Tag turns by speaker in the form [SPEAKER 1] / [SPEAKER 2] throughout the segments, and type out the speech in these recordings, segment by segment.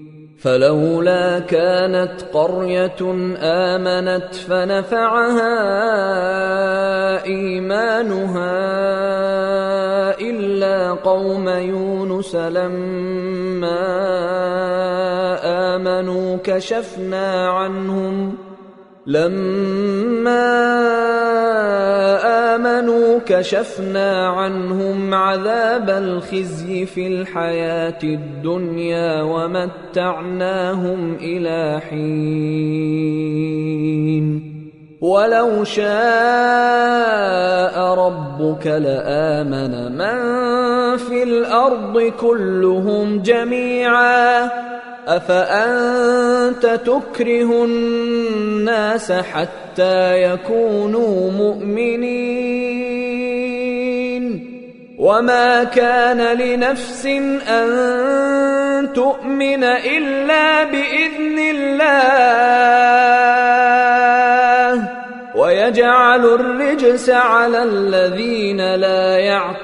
[SPEAKER 1] فلولا كانت قرية آمنت فنفعها إيمانها إلا قوم يونس لما آمنوا كشفنا عنهم عذاب الخزي في الحياة الدنيا ومتعناهم إلى حين ولو شاء ربك لآمن من في الأرض كلهم جميعا أفأنت تكره الناس حتى يكونوا مؤمنين وما كان لنفس أن تؤمن إلا بإذن الله ويجعل الرجس على الذين لا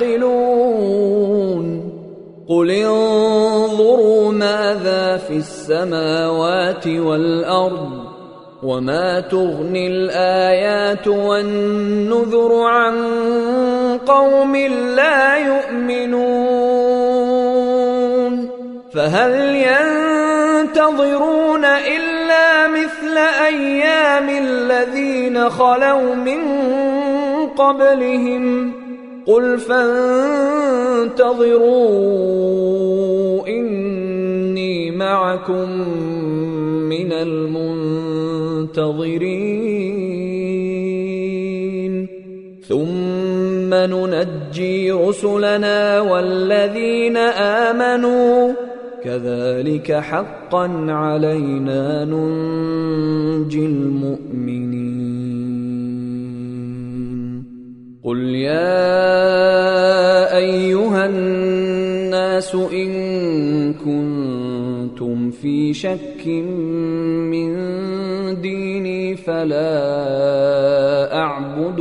[SPEAKER 1] يعقلون قل انظروا ماذا في السماوات والأرض وما تغني الآيات والنذر عن قوم لا يؤمنون فهل ينتظرون إلا مثل أيام الذين خلوا من قبلهم قل فانتظروا إني معكم من المنتظرين ثم ننجي رسلنا والذين آمنوا كذلك حقا علينا ننجي المؤمنين قل يا أيها الناس إن كنتم في شك من ديني فلا أعبد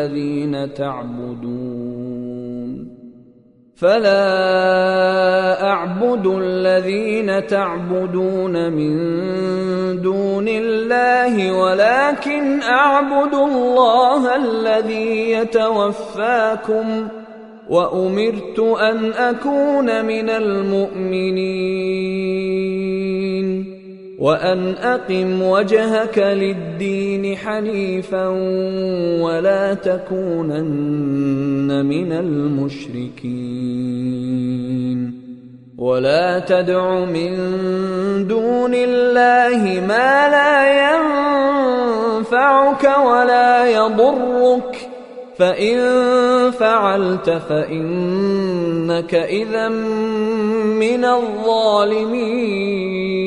[SPEAKER 1] الذين تعبدون من دون الله ولكن أعبد الله الذي يتوفاكم وأمرت أن أكون من المؤمنين وأن أقم وجهك للدين حنيفا ولا تكونن من المشركين ولا تدع من دون الله ما لا ينفعك ولا يضرك فإن فعلت فإنك إذا من الظالمين